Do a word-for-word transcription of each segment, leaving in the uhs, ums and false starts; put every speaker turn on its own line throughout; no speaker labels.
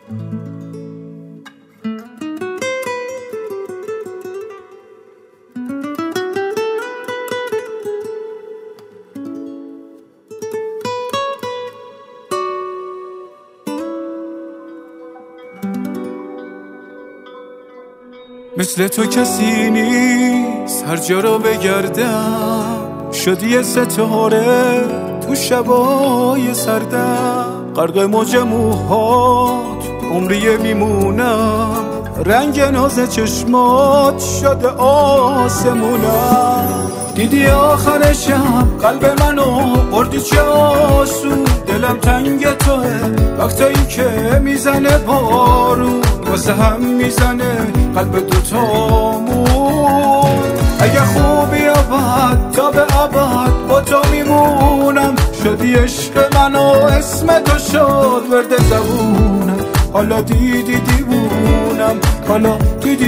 مثل تو کسی نیست هر جا رو بگردم، شدی یه ستاره تو شبای سردم، غرق موج موهات عمریه میمونم، رنگ ناز چشمات شده آسمونم. دیدی آخر شب قلب منو بردی چه آسون، دلم تنگ توه وقتایی که میزنه بارون، واسه هم میزنه قلب دوتامون. اگه خوبی یا بد تا به ابد با تو میمونم، شدی عشق من و اسم تو شد ورد زبونم. حالا دیدی دیوونم، حالا دیدی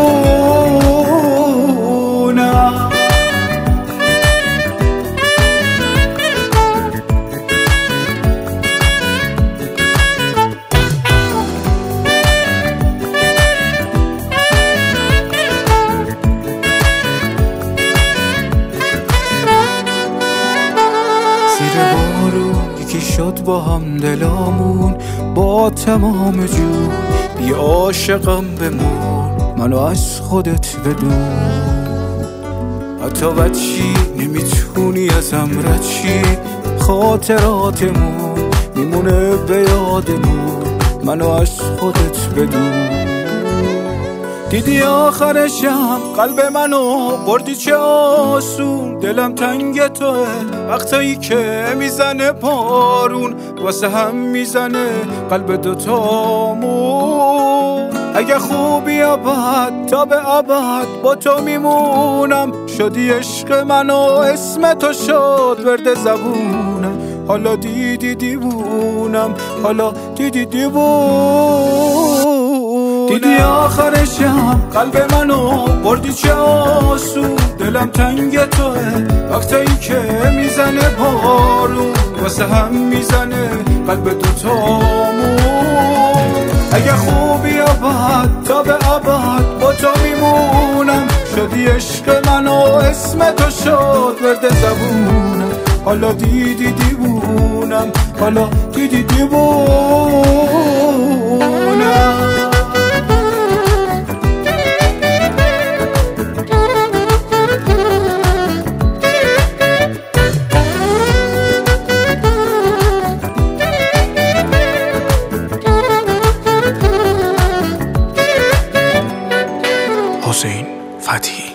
دیوونم. یکی شد با هم دلامون با تمام جون، بی عاشقم بمون منو از خودت بدون. حتی بچی نمیتونی ازم رد شی، خاطراتمون میمونه به یادمون منو از خودت بدون. دیدی آخر شب قلب منو بردی چه آسون، دلم تنگ توه وقتایی که میزنه بارون، واسه هم میزنه قلب دوتامون. اگه خوبی یا بد تا به ابد با تو میمونم، شدی عشق من و اسم تو شد ورد زبونم. حالا دیدی دیوونم، حالا دیدی دیوونم. دیدی آخر شب قلب منو بردی چه آسون، دلم تنگ توه وقتایی که میزنه بارون، واسه هم میزنه قلب دوتامون. اگه خوبی یا بد تا به ابد با تو میمونم، شدی عشق من و اسم تو شد ورد زبونم. حالا دیدی دیوونم، حالا دیدی دیوونم.
حسین فتحی.